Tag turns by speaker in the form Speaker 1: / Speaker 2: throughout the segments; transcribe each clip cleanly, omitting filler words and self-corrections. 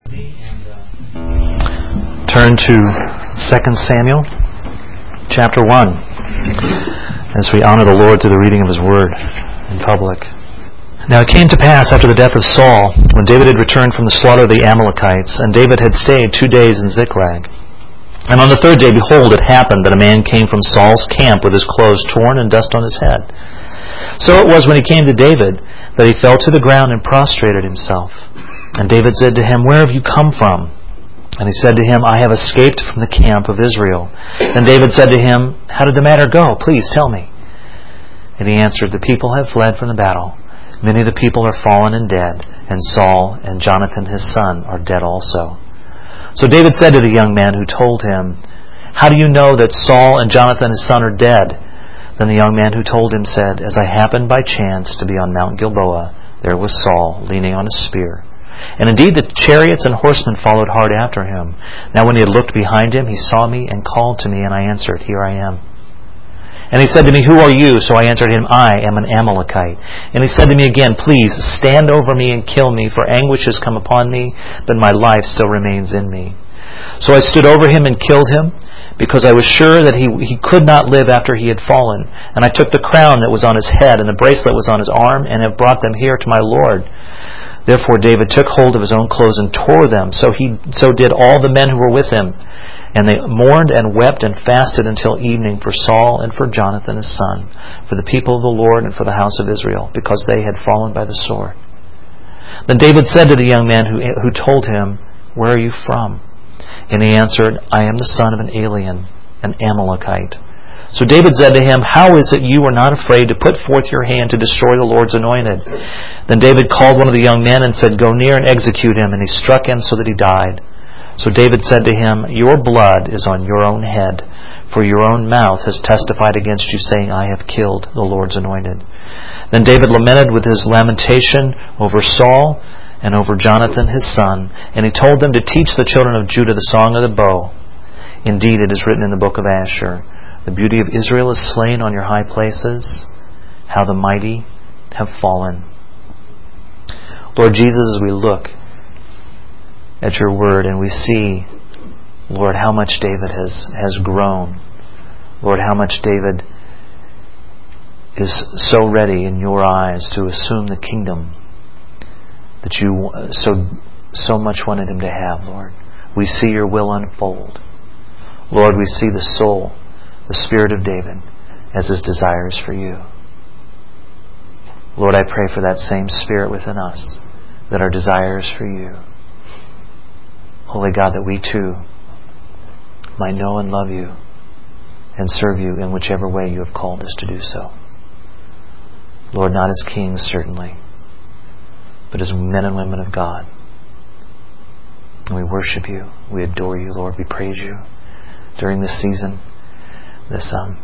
Speaker 1: Turn to 2 Samuel chapter 1 as we honor the Lord through the reading of His Word in public. Now it came to pass after the death of Saul, when David had returned from the slaughter of the Amalekites, and David had stayed 2 days in Ziklag. And on the 3rd day, behold, it happened that a man came from Saul's camp with his clothes torn and dust on his head. So it was when he came to David that he fell to the ground and prostrated himself. And David said to him, "Where have you come from?" And he said to him, "I have escaped from the camp of Israel." Then David said to him, "How did the matter go? Please tell me." And he answered, "The people have fled from the battle. Many of the people are fallen and dead, and Saul and Jonathan his son are dead also." So David said to the young man who told him, "How do you know that Saul and Jonathan his son are dead?" Then the young man who told him said, "As I happened by chance to be on Mount Gilboa, there was Saul leaning on a spear. And indeed the chariots and horsemen followed hard after him. Now when he had looked behind him, he saw me and called to me, and I answered, 'Here I am.' And he said to me, 'Who are you?' So I answered him, 'I am an Amalekite.' And he said to me again, 'Please stand over me and kill me, for anguish has come upon me, but my life still remains in me.' So I stood over him and killed him, because I was sure that he could not live after he had fallen. And I took the crown that was on his head and the bracelet was on his arm, and have brought them here to my Lord." Therefore David took hold of his own clothes and tore them. So did all the men who were with him. And they mourned and wept and fasted until evening for Saul and for Jonathan his son, for the people of the Lord and for the house of Israel, because they had fallen by the sword. Then David said to the young man who told him, "Where are you from?" And he answered, "I am the son of an alien, an Amalekite." So David said to him, "How is it you are not afraid to put forth your hand to destroy the Lord's anointed?" Then David called one of the young men and said, "Go near and execute him." And he struck him so that he died. So David said to him, "Your blood is on your own head, for your own mouth has testified against you, saying, 'I have killed the Lord's anointed.'" Then David lamented with his lamentation over Saul and over Jonathan his son, and he told them to teach the children of Judah the song of the bow. Indeed, it is written in the book of Asher, "The beauty of Israel is slain on your high places. How the mighty have fallen." Lord Jesus, as we look at your word and we see, Lord, how much David has grown. Lord, how much David is so ready in your eyes to assume the kingdom that you so much wanted him to have, Lord. We see your will unfold. Lord, we see the soul, the spirit of David, as his desires for you. Lord, I pray for that same spirit within us, that our desires for you. Holy God, that we too might know and love you and serve you in whichever way you have called us to do so. Lord, not as kings, certainly, but as men and women of God. And we worship you. We adore you, Lord. We praise you during this season, this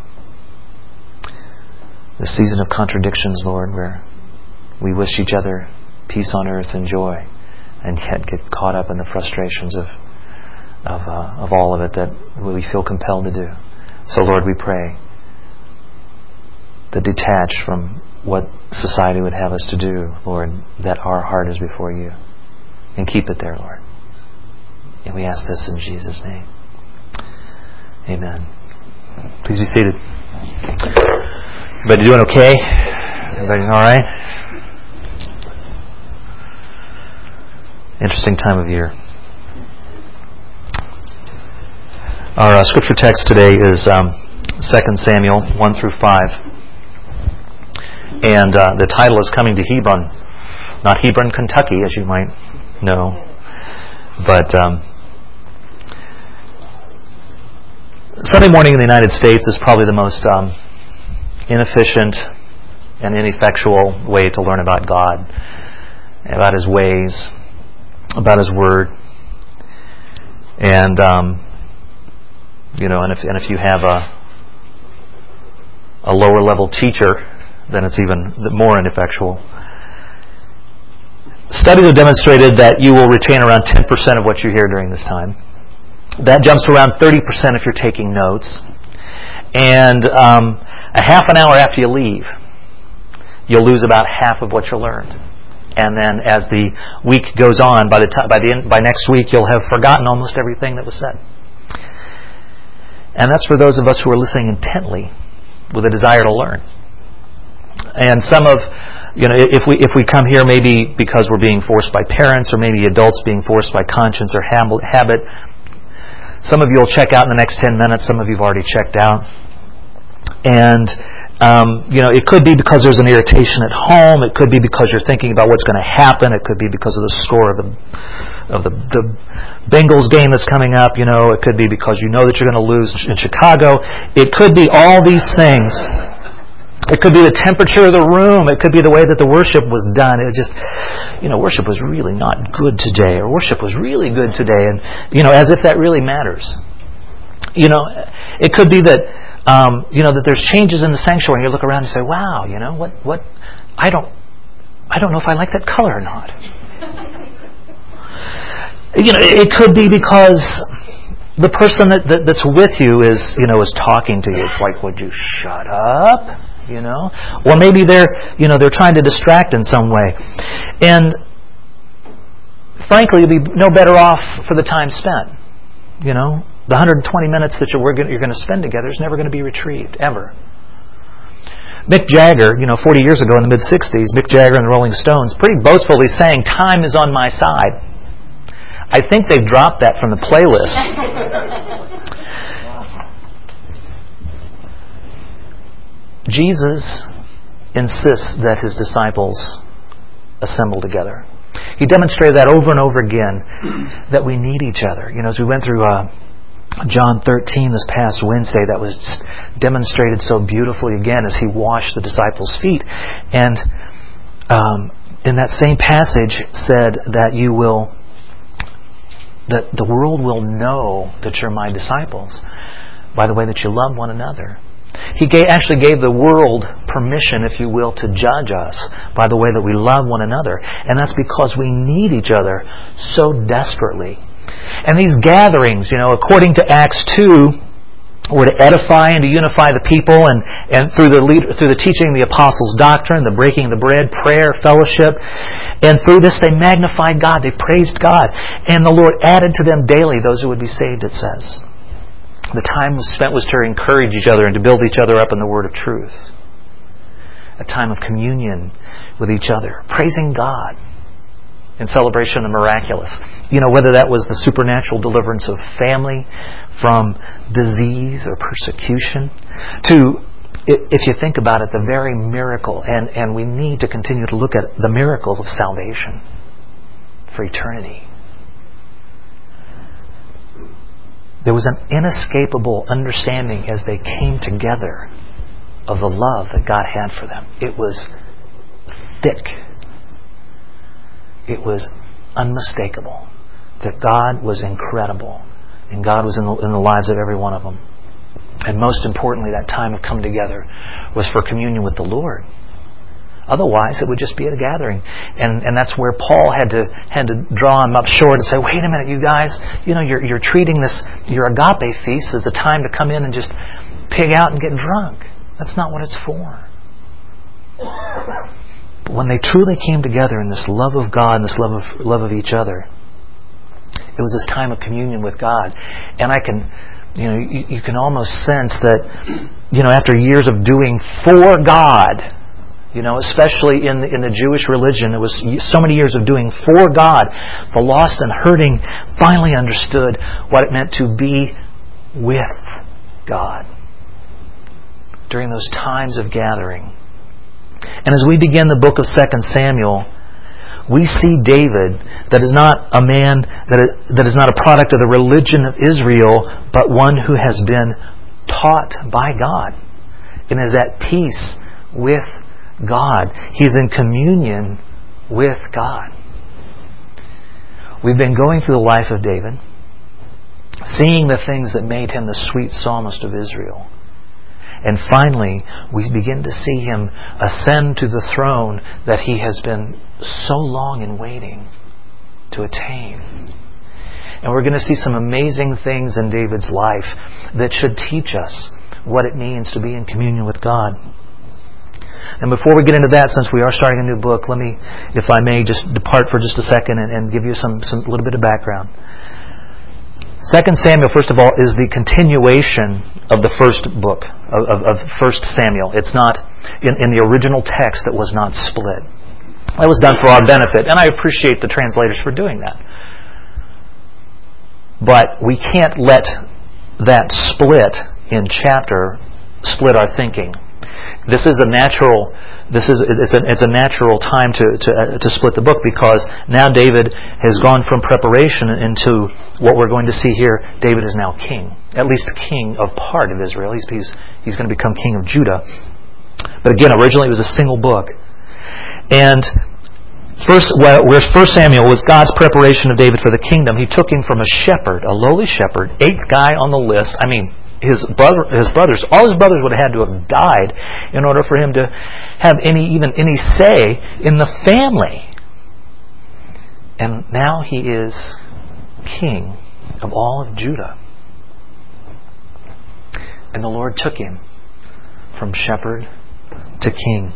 Speaker 1: season of contradictions, Lord, where we wish each other peace on earth and joy, and yet get caught up in the frustrations of all of it that we feel compelled to do. So, Lord, we pray that detached from what society would have us to do, Lord, that our heart is before you. And keep it there, Lord. And we ask this in Jesus' name. Amen. Please be seated. Everybody doing okay? Everybody all right? Interesting time of year. Our scripture text today is 2 Samuel 1 through 5. And the title is Coming to Hebron. Not Hebron, Kentucky, as you might know. But Sunday morning in the United States is probably the most inefficient and ineffectual way to learn about God, about His ways, about His Word. And if you have a lower level teacher, then it's even more ineffectual. Studies have demonstrated that you will retain around 10% of what you hear during this time. That jumps to around 30% if you're taking notes. And a half an hour after you leave, you'll lose about half of what you learned. And then as the week goes on, by next week, you'll have forgotten almost everything that was said. And that's for those of us who are listening intently with a desire to learn. And some of, if we come here maybe because we're being forced by parents, or maybe adults being forced by conscience or habit, some of you will check out in the next 10 minutes. Some of you have already checked out. And it could be because there's an irritation at home. It could be because you're thinking about what's going to happen. It could be because of the score of the Bengals game that's coming up. It could be because you know that you're going to lose in Chicago. It could be all these things. It could be the temperature of the room. It could be the way that the worship was done. It was just, worship was really not good today, or worship was really good today, and as if that really matters. It could be that. That there's changes in the sanctuary, and you look around and say, "Wow, what? I don't know if I like that color or not." It could be because the person that's with you is talking to you. It's like, "Would you shut up?" Or maybe they're trying to distract in some way, and frankly, you'd be no better off for the time spent. The 120 minutes that you're going to spend together is never going to be retrieved, ever. Mick Jagger, 40 years ago in the mid-'60s, Mick Jagger and the Rolling Stones pretty boastfully saying, "Time is on my side." I think they've dropped that from the playlist. Jesus insists that His disciples assemble together. He demonstrated that over and over again, that we need each other. As we went through John 13 this past Wednesday, that was demonstrated so beautifully again as He washed the disciples' feet. And in that same passage said that that the world will know that you're my disciples by the way that you love one another. He actually gave the world permission, if you will, to judge us by the way that we love one another. And that's because we need each other so desperately. And these gatherings, according to Acts 2, were to edify and to unify the people, and through the teaching of the apostles' doctrine, the breaking of the bread, prayer, fellowship. And through this they magnified God, they praised God. And the Lord added to them daily those who would be saved, it says. The time spent was to encourage each other and to build each other up in the word of truth. A time of communion with each other, praising God in celebration of the miraculous. Whether that was the supernatural deliverance of family from disease or persecution, to, if you think about it, the very miracle, and we need to continue to look at the miracle of salvation for eternity. There was an inescapable understanding as they came together of the love that God had for them. It was thick. It was unmistakable that God was incredible, and God was in the lives of every one of them. And most importantly, that time of coming together was for communion with the Lord. Otherwise, it would just be at a gathering, and that's where Paul had to draw him up short and say, "Wait a minute, you guys! You're treating your agape feast as a time to come in and just pig out and get drunk. That's not what it's for." But when they truly came together in this love of God and this love of each other, it was this time of communion with God, and I can. You can almost sense that, after years of doing for God. Especially in the Jewish religion, it was so many years of doing for God. The lost and hurting finally understood what it meant to be with God during those times of gathering. And as we begin the book of 2 Samuel, we see David, that is not a man, that is not a product of the religion of Israel, but one who has been taught by God and is at peace with God. He's in communion with God. We've been going through the life of David, seeing the things that made him the sweet psalmist of Israel. And finally, we begin to see him ascend to the throne that he has been so long in waiting to attain. And we're going to see some amazing things in David's life that should teach us what it means to be in communion with God. And before we get into that, since we are starting a new book, let me, if I may, just depart for just a second and give you some little bit of background. 2 Samuel, first of all, is the continuation of the first book, of 1 Samuel. It's not, in the original text, it was not split. That was done for our benefit, and I appreciate the translators for doing that. But we can't let that split in chapter split our thinking. This is a natural. It's a natural time to split the book, because now David has gone from preparation into what we're going to see here. David is now king, at least king of part of Israel. He's going to become king of Judah. But again, originally it was a single book, and where 1 Samuel was God's preparation of David for the kingdom. He took him from a shepherd, a lowly shepherd, 8th guy on the list. I mean, his brothers, all his brothers would have had to have died in order for him to have any say in the family. And now he is king of all of Judah. And the Lord took him from shepherd to king.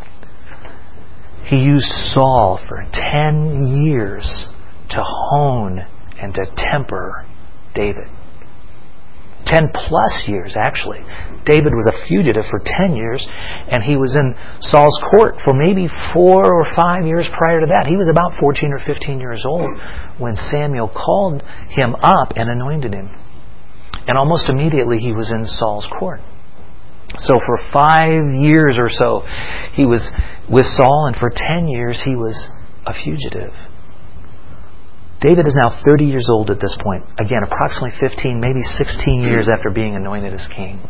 Speaker 1: He used Saul for 10 years to hone and to temper David. 10 plus years, actually. David was a fugitive for 10 years, and he was in Saul's court for maybe 4 or 5 years prior to that. He was about 14 or 15 years old when Samuel called him up and anointed him. And almost immediately he was in Saul's court. So for 5 years or so, he was with Saul, and for 10 years he was a fugitive. David is now 30 years old at this point. Again, approximately 15, maybe 16 years after being anointed as king.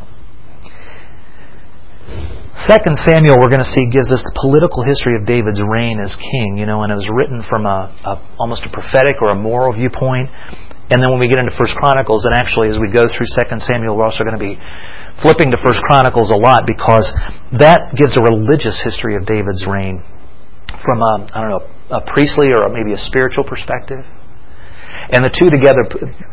Speaker 1: 2 Samuel, we're going to see, gives us the political history of David's reign as king, and it was written from almost a prophetic or a moral viewpoint. And then when we get into 1 Chronicles, and actually as we go through 2 Samuel, we're also going to be flipping to 1 Chronicles a lot, because that gives a religious history of David's reign from a priestly or maybe a spiritual perspective. And the two together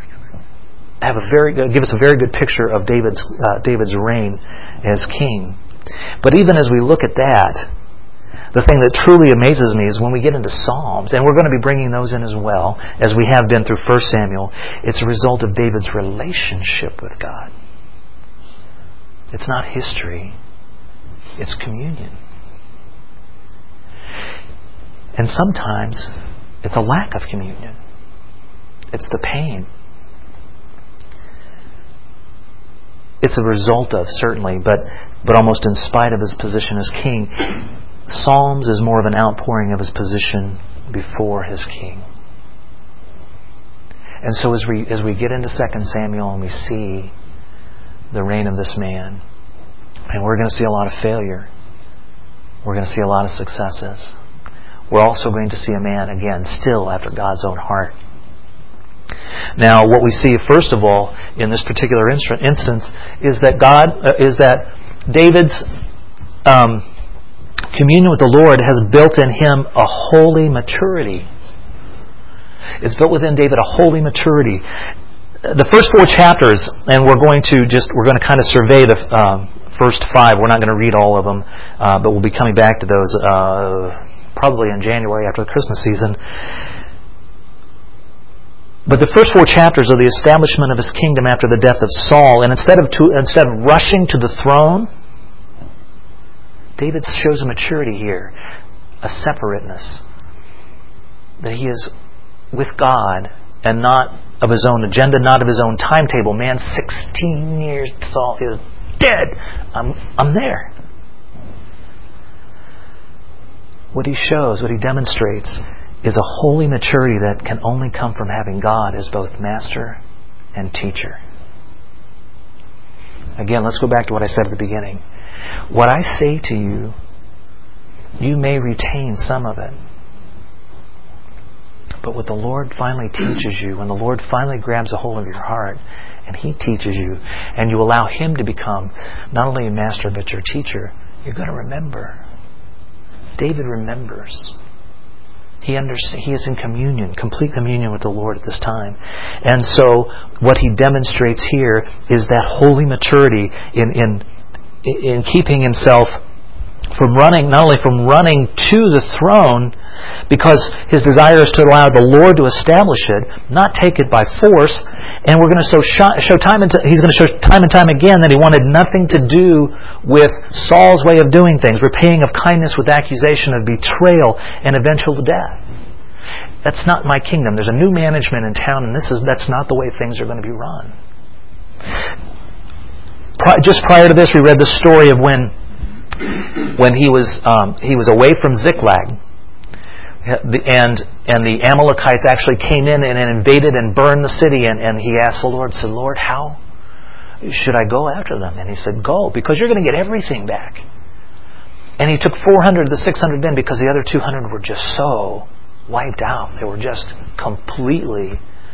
Speaker 1: give us a very good picture of David's reign as king. But even as we look at that, the thing that truly amazes me is when we get into Psalms, and we're going to be bringing those in as well, as we have been through 1 Samuel, it's a result of David's relationship with God. It's not history, it's communion. And sometimes it's a lack of communion. It's the pain. It's a result of, certainly, but almost in spite of his position as king. Psalms is more of an outpouring of his position before his king. And so as we get into 2 Samuel and we see the reign of this man, and we're going to see a lot of failure, we're going to see a lot of successes, we're also going to see a man, again, still after God's own heart. Now, what we see, first of all, in this particular instance, is that David's communion with the Lord has built in him a holy maturity. It's built within David a holy maturity. The first 4 chapters, and we're going to kind of survey the first 5. We're not going to read all of them, but we'll be coming back to those probably in January after the Christmas season. But the first 4 chapters are the establishment of his kingdom after the death of Saul. And instead of rushing to the throne, David shows a maturity here, a separateness, that he is with God and not of his own agenda, not of his own timetable. Man, 16 years, Saul is dead. I'm there. What he shows, what he demonstrates, is a holy maturity that can only come from having God as both master and teacher. Again, let's go back to what I said at the beginning. What I say to you, you may retain some of it. But what the Lord finally teaches you, when the Lord finally grabs a hold of your heart and He teaches you, and you allow Him to become not only a master but your teacher, you're going to remember. David remembers. He is in communion, complete communion with the Lord at this time. And so what he demonstrates here is that holy maturity in keeping himself not only from running to the throne, because his desire is to allow the Lord to establish it, not take it by force. And we're going to show time and he's going to show time and time again that he wanted nothing to do with Saul's way of doing things, repaying of kindness with accusation of betrayal and eventual death. That's not my kingdom. There's a new management in town, and that's not the way things are going to be run. Just prior to this, we read the story of when he was away from Ziklag, and the Amalekites actually came in and invaded and burned the city, and he asked the Lord, said, Lord, how should I go after them? And he said, go, because you're going to get everything back. And he took 400 of the 600 men because the other 200 were just so wiped out. They were just completely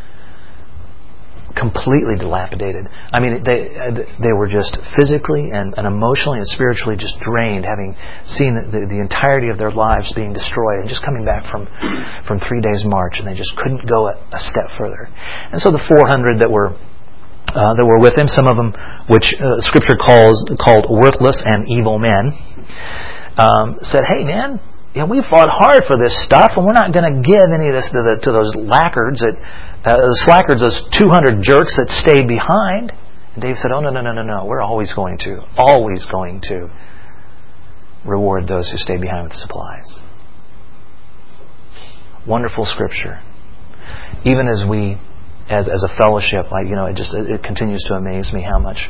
Speaker 1: dilapidated. I mean, they were just physically and emotionally and spiritually just drained, having seen the entirety of their lives being destroyed and just coming back from 3 days' march, and they just couldn't go a step further. And so the 400 that were with him, some of them which Scripture called worthless and evil men, said, "Hey, man, we fought hard for this stuff, and we're not going to give any of this to those lackards, those 200 jerks that stayed behind." And David said, "Oh, no. We're always going to reward those who stay behind with the supplies." Wonderful Scripture. Even as we, as a fellowship, it continues to amaze me how much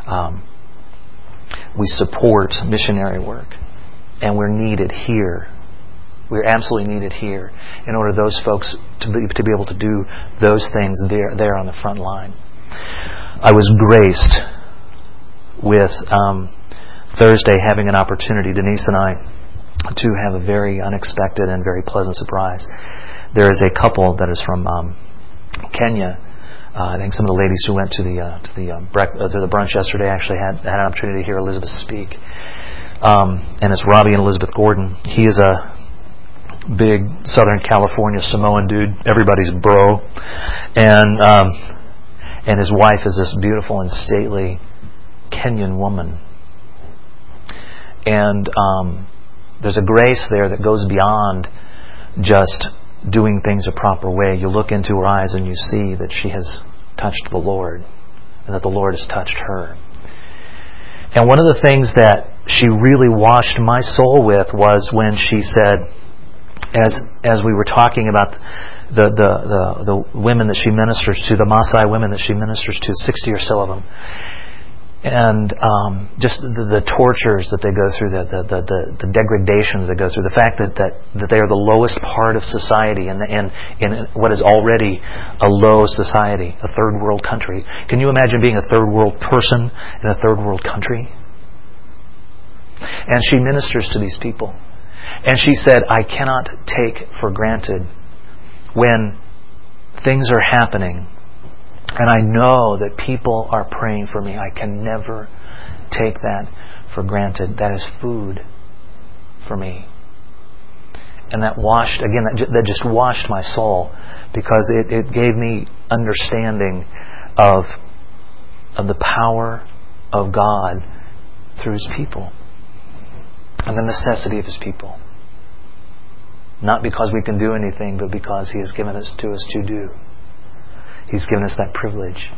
Speaker 1: we support missionary work, and we're needed here. We're absolutely needed here in order for those folks to be able to do those things there on the front line. I was graced with Thursday having an opportunity, Denise and I, to have a very unexpected and very pleasant surprise. There is a couple that is from Kenya. I think some of the ladies who went to the brunch yesterday actually had an opportunity to hear Elizabeth speak. And it's Robbie and Elizabeth Gordon. He is a big Southern California Samoan dude, everybody's bro, and his wife is this beautiful and stately Kenyan woman. And there's a grace there that goes beyond just doing things a proper way. You look into her eyes and you see that she has touched the Lord, and that the Lord has touched her. And one of the things that she really washed my soul with was when she said, as we were talking about the women that she ministers to, the Maasai women that she ministers to, 60 or so of them, and just the tortures that they go through, the degradation that they go through, the fact that they are the lowest part of society and in what is already a low society, a third world country. Can you imagine being a third world person in a third world country? And she ministers to these people. And she said, I cannot take for granted when things are happening and I know that people are praying for me. I can never take that for granted. That is food for me. And that just washed my soul, because it gave me understanding of the power of God through His people and the necessity of His people. Not because we can do anything, but because He has given it to us to do. He's given us that privilege.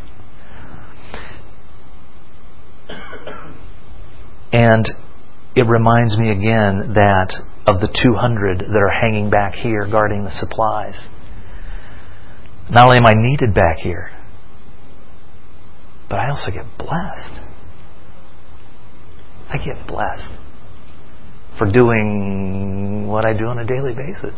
Speaker 1: And it reminds me again that of the 200 that are hanging back here guarding the supplies. Not only am I needed back here, but I also get blessed. I get blessed for doing what I do on a daily basis.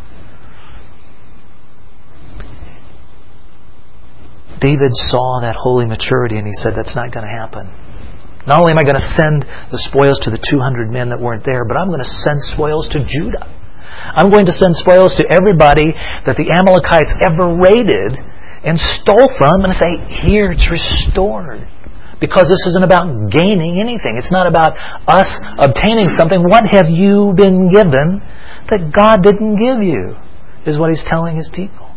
Speaker 1: David saw that holy maturity and he said, that's not going to happen. Not only am I going to send the spoils to the 200 men that weren't there, but I'm going to send spoils to Judah. I'm going to send spoils to everybody that the Amalekites ever raided and stole from, and say, here, it's restored. Because this isn't about gaining anything. It's not about us obtaining something. What have you been given that God didn't give you, is what He's telling His people.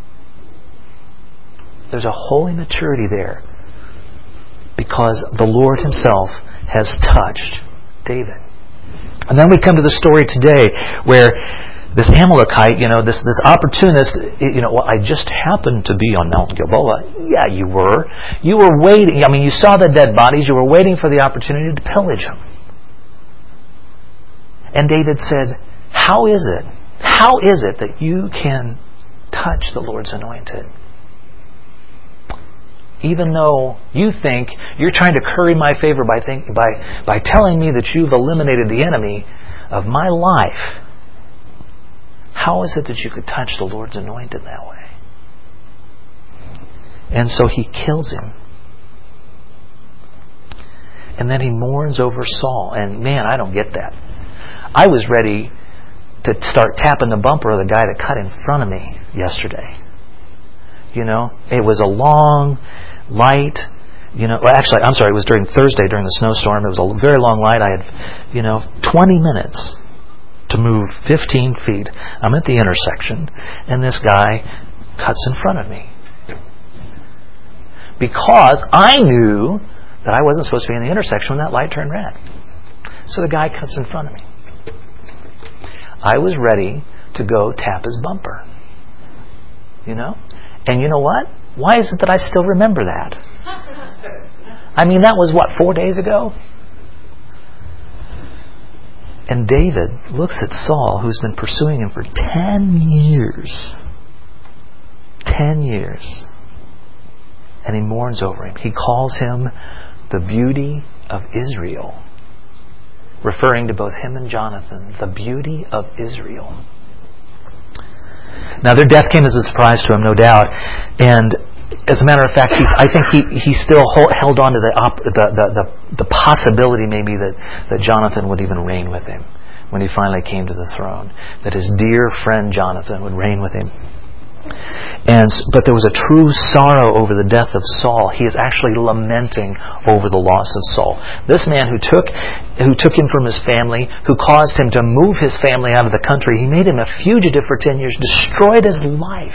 Speaker 1: There's a holy maturity there because the Lord Himself has touched David. And then we come to the story today where this Amalekite, this opportunist, well, I just happened to be on Mount Gilboa. Yeah, you were. You were waiting. I mean, you saw the dead bodies. You were waiting for the opportunity to pillage them. And David said, How is it that you can touch the Lord's anointed? Even though you think you're trying to curry my favor by telling me that you've eliminated the enemy of my life, how is it that you could touch the Lord's anointed that way? And so he kills him. And then he mourns over Saul. And man, I don't get that. I was ready to start tapping the bumper of the guy that cut in front of me yesterday. It was a long, light, actually, I'm sorry, it was during Thursday during the snowstorm. It was a very long light. I had, 20 minutes to move 15 feet. I'm at the intersection, and this guy cuts in front of me. Because I knew that I wasn't supposed to be in the intersection when that light turned red. So the guy cuts in front of me. I was ready to go tap his bumper. And you know what? Why is it that I still remember that? I mean, that was 4 days ago? And David looks at Saul, who's been pursuing him for 10 years. 10 years. And he mourns over him. He calls him the beauty of Israel, referring to both him and Jonathan, the beauty of Israel. Now, their death came as a surprise to him, no doubt. And as a matter of fact, I think he still held on to the possibility maybe that Jonathan would even reign with him when he finally came to the throne. That his dear friend Jonathan would reign with him. But there was a true sorrow over the death of Saul. He is actually lamenting over the loss of Saul. This man who took him from his family, who caused him to move his family out of the country, he made him a fugitive for 10 years, destroyed his life.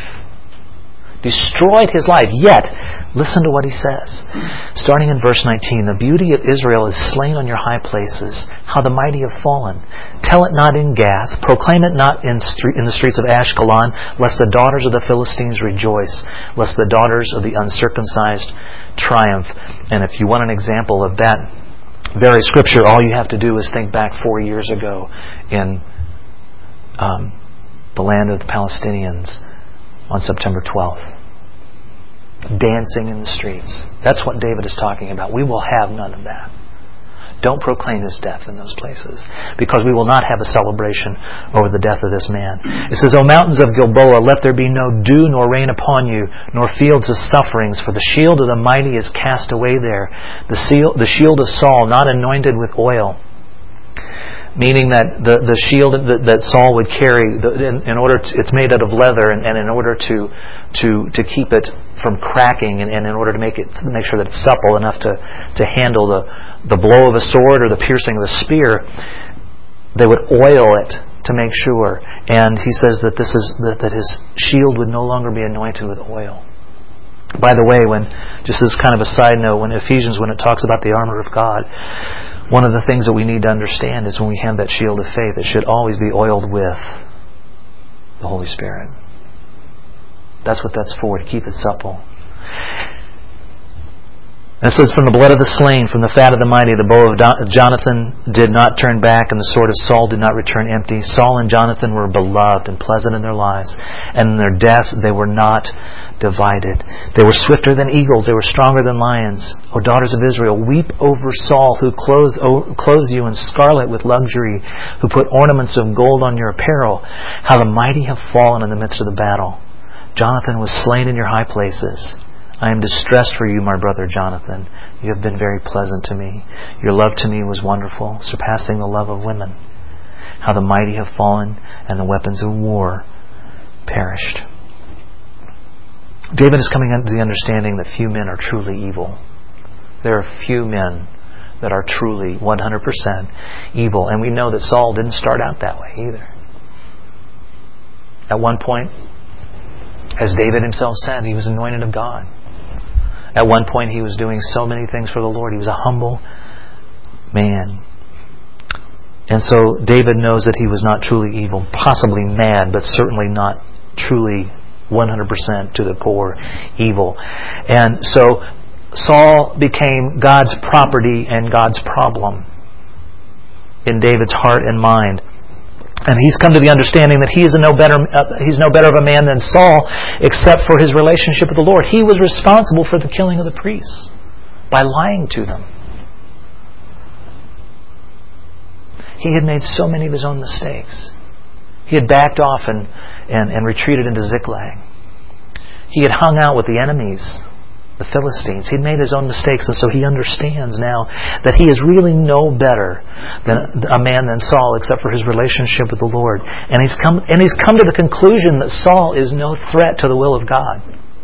Speaker 1: Yet, listen to what he says. Starting in verse 19, the beauty of Israel is slain on your high places, how the mighty have fallen. Tell it not in Gath, proclaim it not in the streets of Ashkelon, lest the daughters of the Philistines rejoice, lest the daughters of the uncircumcised triumph. And if you want an example of that very scripture, all you have to do is think back 4 years ago in the land of the Palestinians on September 12th. Dancing in the streets. That's what David is talking about. We will have none of that. Don't proclaim his death in those places, because we will not have a celebration over the death of this man. It says, O mountains of Gilboa, let there be no dew nor rain upon you, nor fields of sufferings, for the shield of the mighty is cast away there, the shield of Saul not anointed with oil. Meaning that the shield that Saul would carry, it's made out of leather, and in order to keep it from cracking, and in order to make sure that it's supple enough to handle the blow of a sword or the piercing of a spear, they would oil it to make sure. And he says that that his shield would no longer be anointed with oil. By the way, just as kind of a side note, when Ephesians, when it talks about the armor of God, one of the things that we need to understand is when we have that shield of faith, it should always be oiled with the Holy Spirit. That's what that's for, to keep it supple. And it says, from the blood of the slain, from the fat of the mighty, the bow of Jonathan did not turn back, and the sword of Saul did not return empty. Saul and Jonathan were beloved and pleasant in their lives, and in their death they were not divided. They were swifter than eagles, they were stronger than lions. O daughters of Israel, weep over Saul, who clothed you in scarlet with luxury, who put ornaments of gold on your apparel. How the mighty have fallen in the midst of the battle. Jonathan was slain in your high places. I am distressed for you, my brother Jonathan. You have been very pleasant to me. Your love to me was wonderful, surpassing the love of women. How the mighty have fallen, and the weapons of war perished. David is coming into the understanding that few men are truly evil. There are few men that are truly 100% evil. And we know that Saul didn't start out that way either. At one point, as David himself said, he was anointed of God. At one point, he was doing so many things for the Lord. He was a humble man. And so David knows that he was not truly evil, possibly mad, but certainly not truly 100% to the core evil. And so Saul became God's property and God's problem in David's heart and mind. And he's come to the understanding that he's no better of a man than Saul, except for his relationship with the Lord. He was responsible for the killing of the priests by lying to them. He had made so many of his own mistakes. He had backed off and retreated into Ziklag. He had hung out with the enemies, the Philistines. He'd made his own mistakes, and so he understands now that he is really no better than a man than Saul, except for his relationship with the Lord. And he's come to the conclusion that Saul is no threat to the will of God.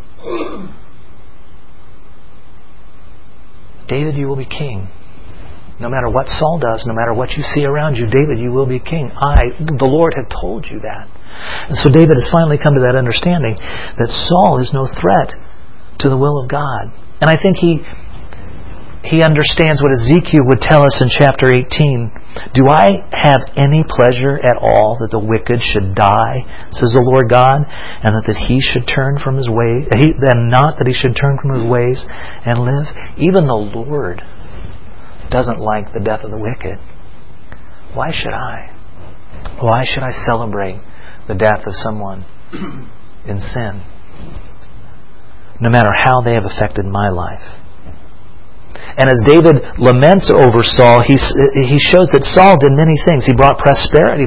Speaker 1: David, you will be king. No matter what Saul does, no matter what you see around you, David, you will be king. The Lord, have told you that. And so David has finally come to that understanding that Saul is no threat to the will of God. And I think he understands what Ezekiel would tell us in chapter 18. Do I have any pleasure at all that the wicked should die, says the Lord God, and that he should turn from his way, and not that he should turn from his ways and live? Even the Lord doesn't like the death of the wicked. Why should I? Why should I celebrate the death of someone in sin, no matter how they have affected my life? And as David laments over Saul, he shows that Saul did many things. He brought prosperity,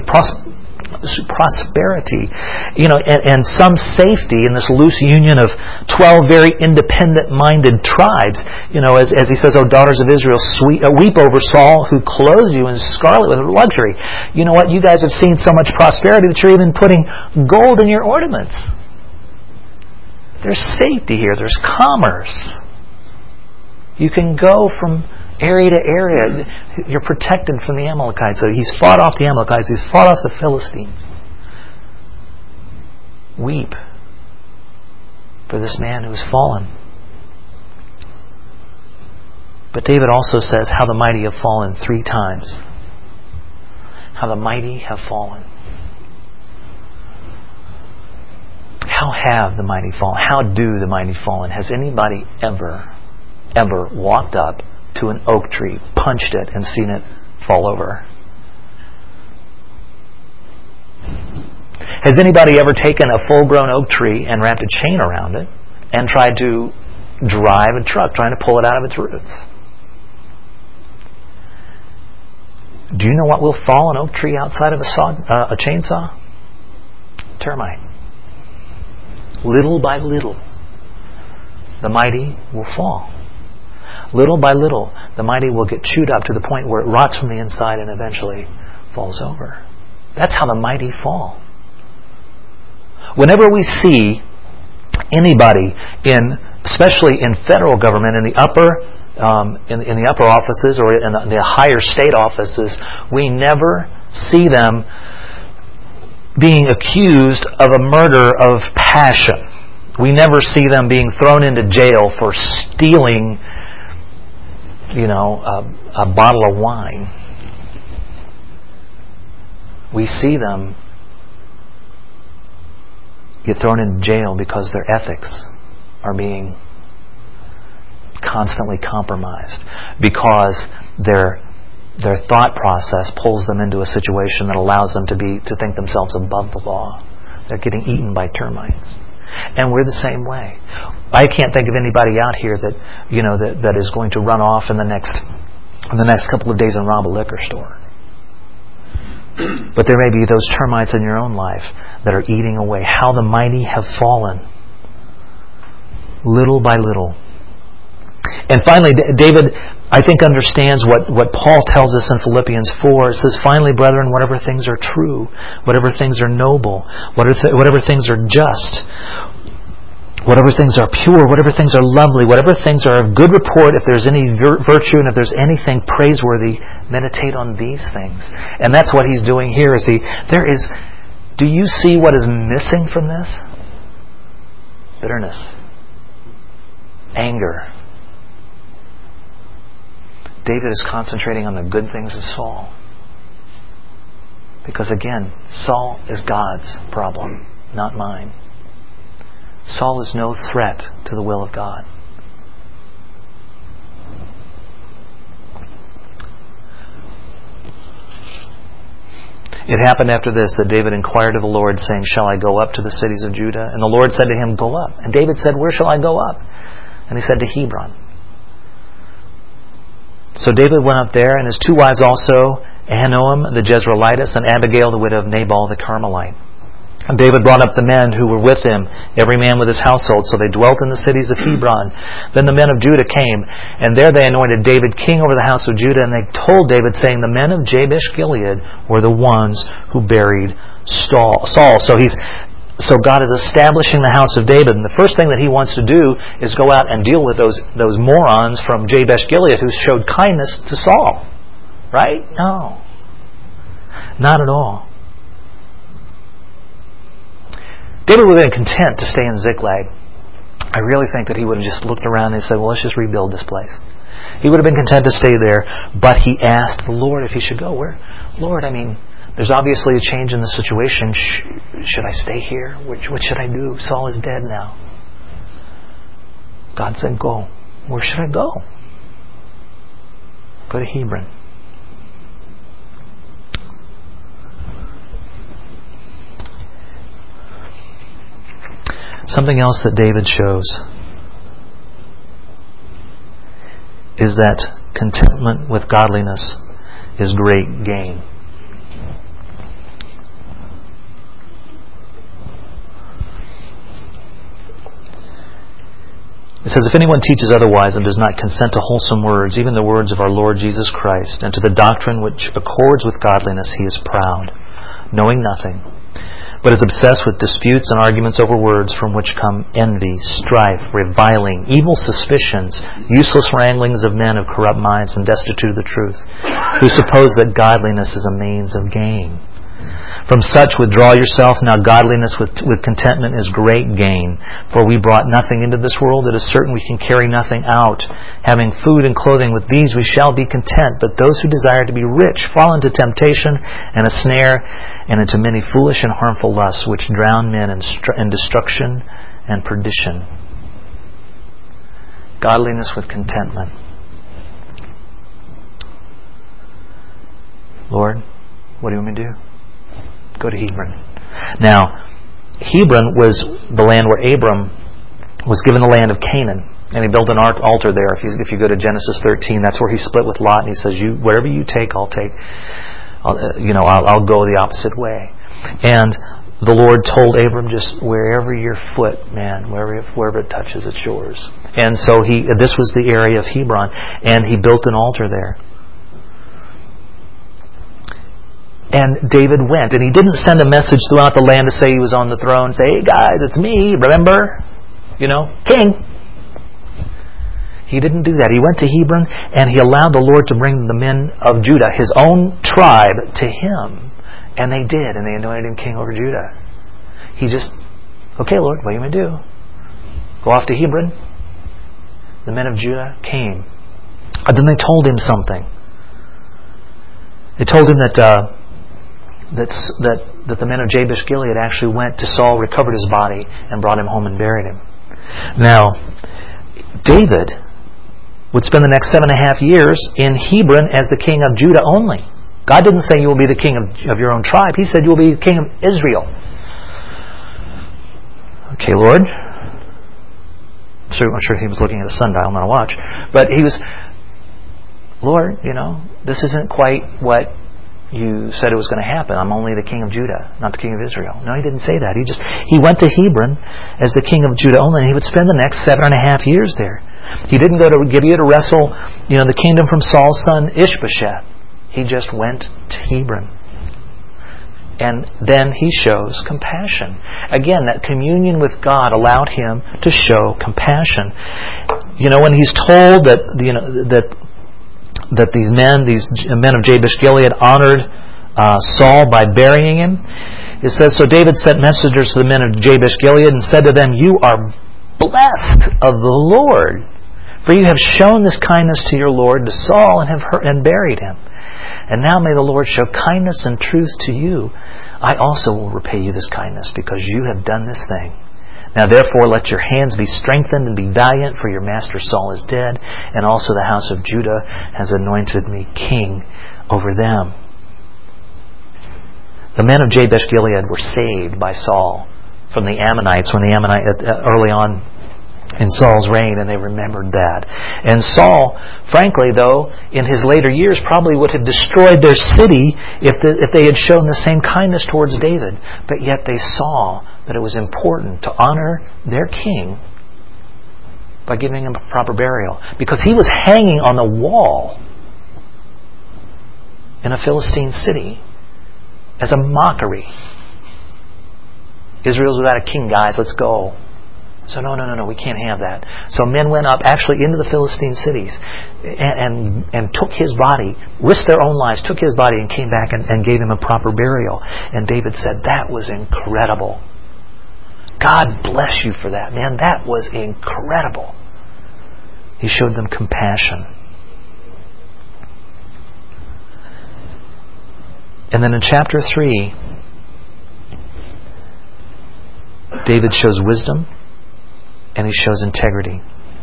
Speaker 1: and some safety in this loose union of 12 very independent-minded tribes. As he says, "O daughters of Israel, weep over Saul, who clothes you in scarlet with luxury." You know what? You guys have seen so much prosperity that you're even putting gold in your ornaments. There's safety here. There's commerce. You can go from area to area. You're protected from the Amalekites. So he's fought off the Amalekites. He's fought off the Philistines. Weep for this man who has fallen. But David also says how the mighty have fallen 3 times. How the mighty have fallen. How have the mighty fallen? How do the mighty fallen? Has anybody ever walked up to an oak tree, punched it, and seen it fall over? Has anybody ever taken a full-grown oak tree and wrapped a chain around it and tried to drive a truck, trying to pull it out of its roots? Do you know what will fall an oak tree outside of a chainsaw? Termite. Little by little, the mighty will fall. Little by little, the mighty will get chewed up to the point where it rots from the inside and eventually falls over. That's how the mighty fall. Whenever we see anybody especially in federal government, in the upper offices or in the higher state offices, we never see them being accused of a murder of passion. We never see them being thrown into jail for stealing a bottle of wine. We see them get thrown into jail because their ethics are being constantly compromised, because their thought process pulls them into a situation that allows them to think themselves above the law. They're getting eaten by termites. And we're the same way. I can't think of anybody out here that is going to run off in the next couple of days and rob a liquor store. But there may be those termites in your own life that are eating away. How the mighty have fallen, little by little. And finally, David, I think, understands what Paul tells us in Philippians 4. It says, "Finally, brethren, whatever things are true, whatever things are noble, whatever things are just, whatever things are pure, whatever things are lovely, whatever things are of good report, if there's any virtue and if there's anything praiseworthy, meditate on these things." And that's what he's doing here. Do you see what is missing from this? Bitterness. Anger. David is concentrating on the good things of Saul. Because again, Saul is God's problem, not mine. Saul is no threat to the will of God. It happened after this that David inquired of the Lord, saying, "Shall I go up to the cities of Judah?" And the Lord said to him, "Go up." And David said, "Where shall I go up?" And he said, "To Hebron." So David went up there, and his two wives also, Ahinoam the Jezreelitess, and Abigail the widow of Nabal the Carmelite. And David brought up the men who were with him, every man with his household, so they dwelt in the cities of Hebron. Then the men of Judah came, and there they anointed David king over the house of Judah, and they told David, saying, "The men of Jabesh-Gilead were the ones who buried Saul." So God is establishing the house of David, and the first thing that he wants to do is go out and deal with those morons from Jabesh-Gilead who showed kindness to Saul. Right? No. Not at all. David would have been content to stay in Ziklag. I really think that he would have just looked around and said, "Well, let's just rebuild this place." He would have been content to stay there, but he asked the Lord if he should go. Where? Lord, there's obviously a change in the situation. Should I stay here? What should I do? Saul is dead now. God said, "Go." Where should I go? Go to Hebron. Something else that David shows is that contentment with godliness is great gain. It says, "If anyone teaches otherwise and does not consent to wholesome words, even the words of our Lord Jesus Christ, and to the doctrine which accords with godliness, he is proud, knowing nothing, but is obsessed with disputes and arguments over words, from which come envy, strife, reviling, evil suspicions, useless wranglings of men of corrupt minds and destitute of the truth, who suppose that godliness is a means of gain. From such withdraw yourself. Now godliness with contentment is great gain. For we brought nothing into this world. It is certain we can carry nothing out. Having food and clothing, with these we shall be content. But those who desire to be rich fall into temptation and a snare, and into many foolish and harmful lusts, which drown men in destruction and perdition." Godliness with contentment. Lord, what do you want me to do? Go to Hebron. Now, Hebron was the land where Abram was given the land of Canaan, and he built an altar there. If you go to Genesis 13, that's where he split with Lot, and he says, "Wherever you take, I'll take. I'll go the opposite way." And the Lord told Abram, "Just wherever your foot, man, wherever it touches, it's yours." And so this was the area of Hebron, and he built an altar there. And David went, and he didn't send a message throughout the land to say he was on the throne, say, "Hey guys, it's me, remember? King." He didn't do that. He went to Hebron, and he allowed the Lord to bring the men of Judah, his own tribe, to him. And they did, and they anointed him king over Judah. He just, "Okay, Lord, what are you going to do? Go off to Hebron?" The men of Judah came. And then they told him something. They told him that the men of Jabesh-Gilead actually went to Saul, recovered his body, and brought him home and buried him. Now, David would spend the next 7.5 years in Hebron as the king of Judah only. God didn't say you will be the king of your own tribe. He said you will be the king of Israel. Okay, Lord. I'm sure he was looking at a sundial, not a watch. But he was, "Lord, this isn't quite what you said it was going to happen. I'm only the king of Judah, not the king of Israel." No, he didn't say that. He went to Hebron as the king of Judah only, and he would spend the next 7.5 years there. He didn't go to Gibeah to wrestle, the kingdom from Saul's son Ishbosheth. He just went to Hebron. And then he shows compassion. Again, that communion with God allowed him to show compassion. When he's told that these men of Jabesh-Gilead honored Saul by burying him, it says, "So David sent messengers to the men of Jabesh-Gilead and said to them, 'You are blessed of the Lord, For you have shown this kindness to your Lord, to Saul, and buried him. And now may the Lord show kindness and truth to you. I also will repay you this kindness, because you have done this thing. Now therefore let your hands be strengthened and be valiant, for your master Saul is dead, and also the house of Judah has anointed me king over them. The men of Jabesh Gilead were saved by Saul from the Ammonites when early on in Saul's reign, and they remembered that. And Saul, frankly though, in his later years probably would have destroyed their city if they had shown the same kindness towards David. But yet they saw that it was important to honor their king by giving him a proper burial, because he was hanging on the wall in a Philistine city as a mockery. Israel's without a king, guys, let's go. So no, we can't have that. So men went up actually into the Philistine cities and took his body, risked their own lives, took his body and came back and gave him a proper burial. And David said, that was incredible. God bless you for that, man. That was incredible. He showed them compassion. And then in chapter 3, David shows wisdom and he shows integrity.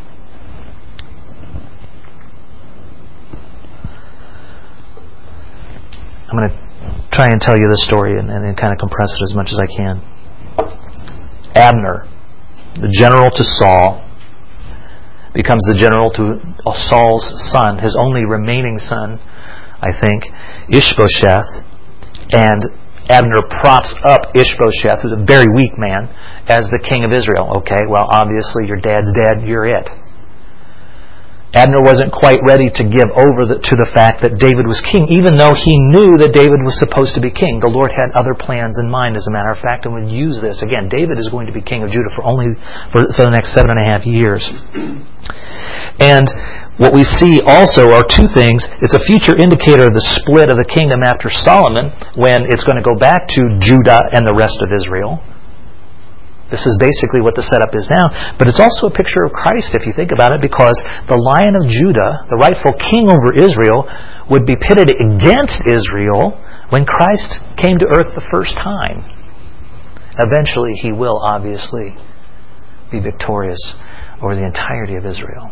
Speaker 1: I'm going to try and tell you this story and kind of compress it as much as I can. Abner, the general to Saul, becomes the general to Saul's son, his only remaining son, I think, Ishbosheth. And Abner props up Ishbosheth, who's a very weak man, as the king of Israel. Okay, well, obviously your dad's dead, you're it. Abner wasn't quite ready to give over to the fact that David was king, even though he knew that David was supposed to be king. The Lord had other plans in mind, as a matter of fact, and would use this. Again, David is going to be king of Judah for the next 7.5 years. And what we see also are two things. It's a future indicator of the split of the kingdom after Solomon, when it's going to go back to Judah and the rest of Israel. This is basically what the setup is now. But it's also a picture of Christ, if you think about it, because the Lion of Judah, the rightful king over Israel, would be pitted against Israel when Christ came to earth the first time. Eventually, he will obviously be victorious over the entirety of Israel.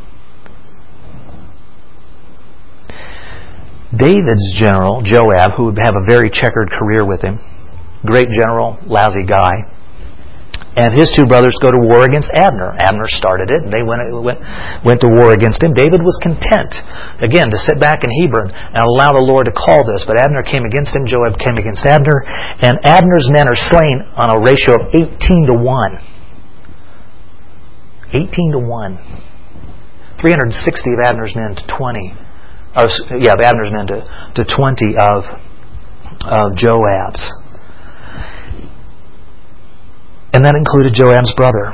Speaker 1: David's general, Joab, who would have a very checkered career with him, great general, lousy guy, and his two brothers go to war against Abner. Abner started it, and they went to war against him. David was content, again, to sit back in Hebron and allow the Lord to call this. But Abner came against him, Joab came against Abner, and Abner's men are slain on a ratio of 18 to 1. 18 to 1. 360 of Abner's men to 20. Of Abner's men to 20 of Joab's. And that included Joab's brother.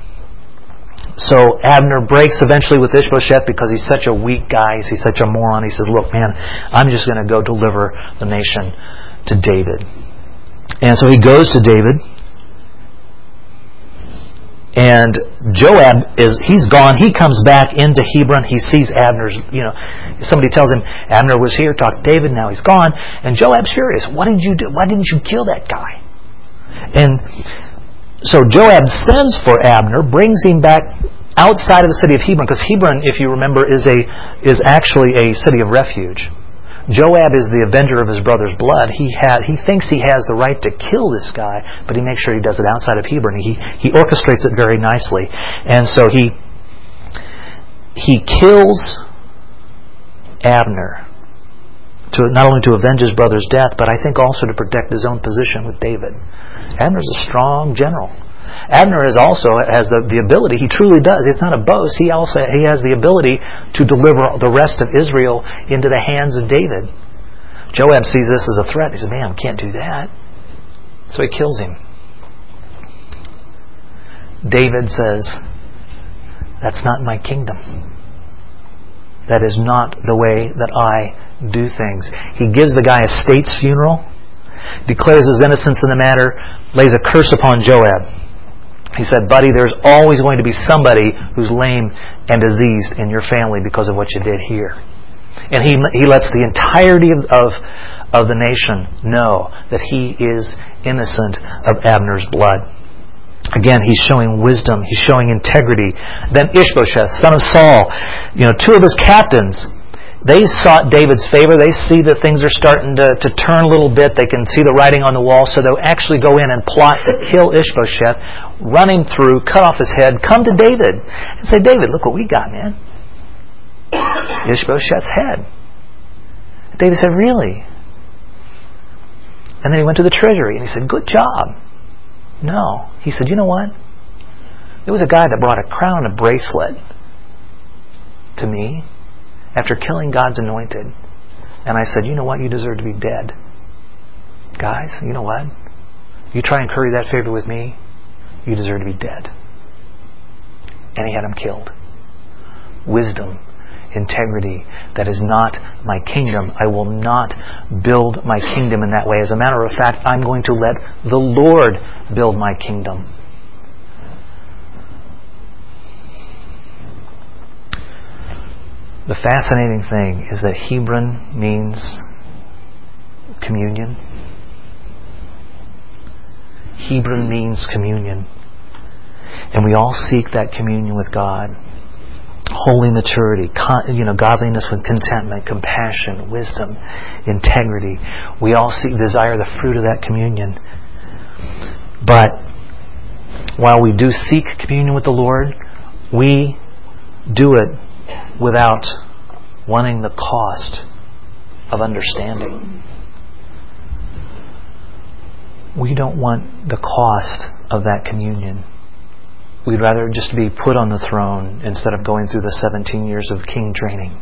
Speaker 1: So Abner breaks eventually with Ishbosheth because he's such a weak guy. He's such a moron. He says, look, man, I'm just going to go deliver the nation to David. And so he goes to David. And Joab he's gone. He comes back into Hebron. He sees Abner's, somebody tells him, Abner was here, talked to David, now he's gone. And Joab's furious. What did you do? Why didn't you kill that guy? And so Joab sends for Abner, brings him back outside of the city of Hebron, because Hebron, if you remember, is actually a city of refuge. Joab is the avenger of his brother's blood. He thinks he has the right to kill this guy, but he makes sure he does it outside of Hebron. He orchestrates it very nicely. And so he kills Abner, not only to avenge his brother's death, but I think also to protect his own position with David. Abner's a strong general. Abner has the ability, he truly does, it's not a boast, he has the ability to deliver the rest of Israel into the hands of David. Joab sees this as a threat. He says, man, we can't do that. So he kills him. David says, that's not my kingdom. That is not the way that I do things. He gives the guy a state's funeral, declares his innocence in the matter, lays a curse upon Joab. He said, buddy, there's always going to be somebody who's lame and diseased in your family because of what you did here. And he lets the entirety of the nation know that he is innocent of Abner's blood. Again, he's showing wisdom. He's showing integrity. Then Ishbosheth, son of Saul, two of his captains, they sought David's favor. They see that things are starting to turn a little bit. They can see the writing on the wall, so they'll actually go in and plot to kill Ishbosheth, run him through, cut off his head, come to David, and say, David, look what we got, man. Ishbosheth's head. David said, really? And then he went to the treasury and he said, good job. No. He said, you know what? There was a guy that brought a crown and a bracelet to me after killing God's anointed. And I said, you know what? You deserve to be dead. Guys, you know what? You try and curry that favor with me, you deserve to be dead. And he had him killed. Wisdom, integrity, that is not my kingdom. I will not build my kingdom in that way. As a matter of fact, I'm going to let the Lord build my kingdom. The fascinating thing is that Hebron means communion. Hebron means communion. And we all seek that communion with God. Holy maturity, godliness with contentment, compassion, wisdom, integrity. We all desire the fruit of that communion. But while we do seek communion with the Lord, we do it without wanting the cost of understanding. We don't want the cost of that communion. We'd rather just be put on the throne instead of going through the 17 years of king training.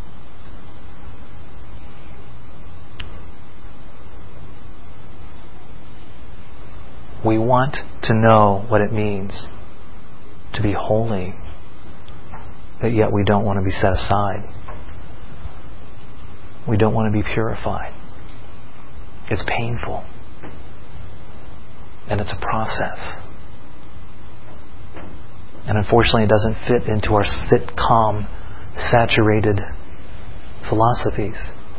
Speaker 1: We want to know what it means to be holy, but yet we don't want to be set aside. We don't want to be purified. It's painful. And it's a process. And unfortunately, it doesn't fit into our sitcom saturated philosophies.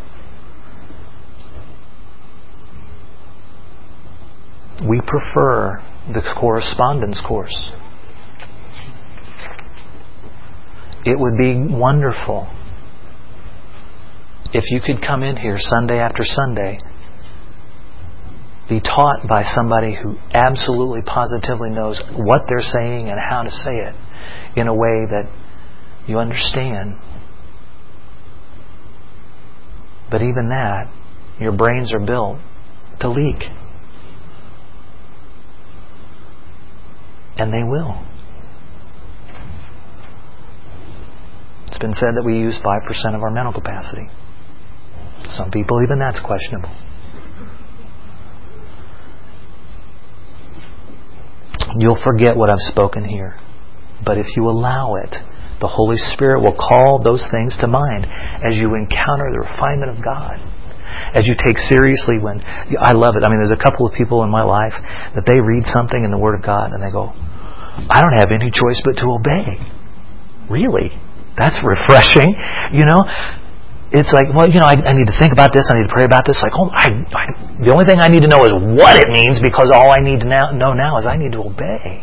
Speaker 1: We prefer the correspondence course. It would be wonderful if you could come in here Sunday after Sunday, be taught by somebody who absolutely positively knows what they're saying and how to say it in a way that you understand. But even that, your brains are built to leak. And they will. It's been said that we use 5% of our mental capacity. Some people, even that's questionable. You'll forget what I've spoken here. But if you allow it, the Holy Spirit will call those things to mind as you encounter the refinement of God. As you take seriously when... I love it. I mean, there's a couple of people in my life that they read something in the Word of God and they go, I don't have any choice but to obey. Really? That's refreshing. It's like, well, I need to think about this. I need to pray about this. Like, the only thing I need to know is what it means, because all I need to know now is I need to obey.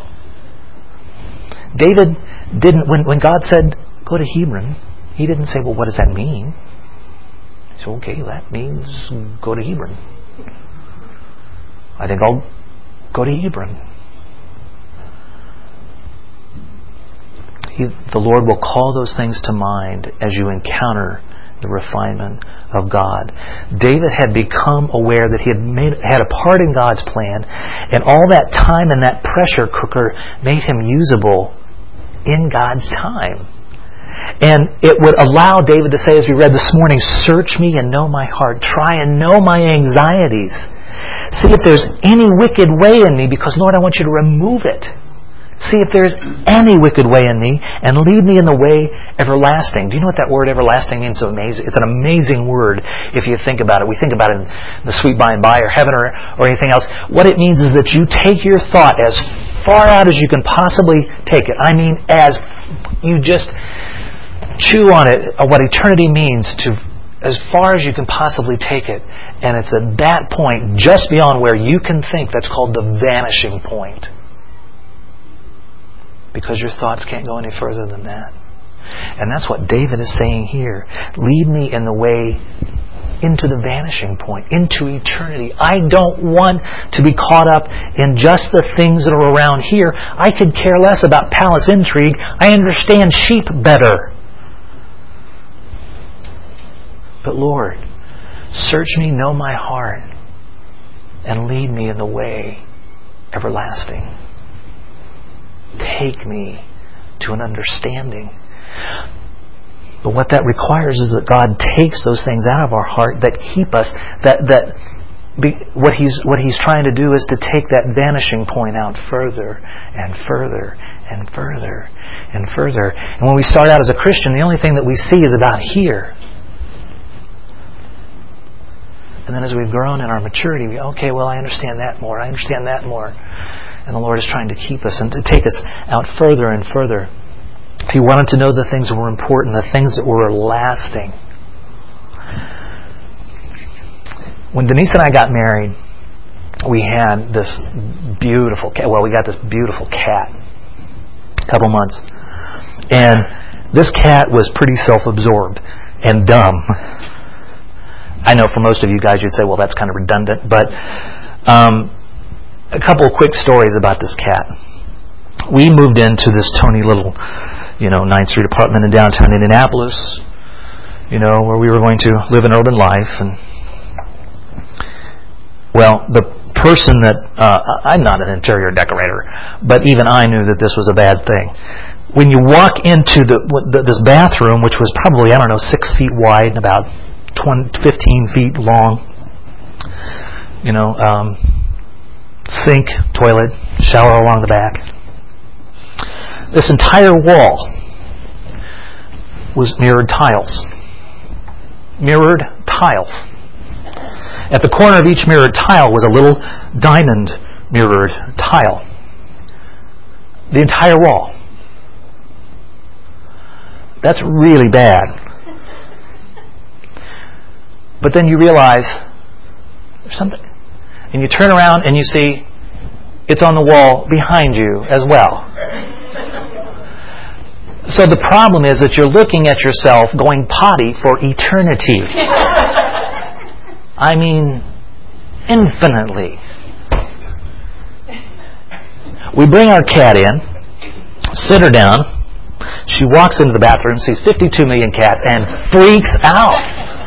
Speaker 1: David didn't, when God said, go to Hebron, he didn't say, well, what does that mean? He said, okay, that means go to Hebron. I think I'll go to Hebron. The Lord will call those things to mind as you encounter the refinement of God. David had become aware that he had a part in God's plan, and all that time and that pressure cooker made him usable in God's time. And it would allow David to say, as we read this morning, search me and know my heart. Try and know my anxieties. See if there's any wicked way in me, because, Lord, I want you to remove it. See if there's any wicked way in me, and lead me in the way everlasting. Do you know what that word everlasting means? So amazing. It's an amazing word if you think about it. We think about it in the sweet by and by, or heaven, or anything else. What it means is that you take your thought as far out as you can possibly take it. I mean, as you just chew on it, what eternity means, to as far as you can possibly take it. And it's at that point, just beyond where you can think, that's called the vanishing point. Because your thoughts can't go any further than that. And that's what David is saying here. Lead me in the way into the vanishing point, into eternity. I don't want to be caught up in just the things that are around here. I could care less about palace intrigue. I understand sheep better. But Lord, search me, know my heart, and lead me in the way everlasting. Take me to an understanding. But what that requires is that God takes those things out of our heart that keep us, what He's trying to do is to take that vanishing point out further and further and further and further. And when we start out as a Christian, the only thing that we see is about here. And then as we've grown in our maturity, okay, well, I understand that more. I understand that more. And the Lord is trying to keep us and to take us out further and further. He wanted to know the things that were important, the things that were lasting. When Denise and I got married, we had this beautiful cat. Well, we got this beautiful cat a couple months. And this cat was pretty self-absorbed and dumb. I know for most of you guys you'd say, well, that's kind of redundant, but a couple of quick stories about this cat. We moved into this tiny little, 9th Street apartment in downtown Indianapolis, where we were going to live an urban life. And well, the person that I'm not an interior decorator, but even I knew that this was a bad thing. When you walk into this bathroom, which was probably 6 feet wide and about 15 feet long, sink, toilet, shower along the back. This entire wall was mirrored tiles. Mirrored tile. At the corner of each mirrored tile was a little diamond mirrored tile. The entire wall. That's really bad. But then you realize there's something. And you turn around and you see it's on the wall behind you as well. So the problem is that you're looking at yourself going potty for eternity. I mean, infinitely. We bring our cat in, sit her down. She walks into the bathroom, sees 52 million cats, and freaks out.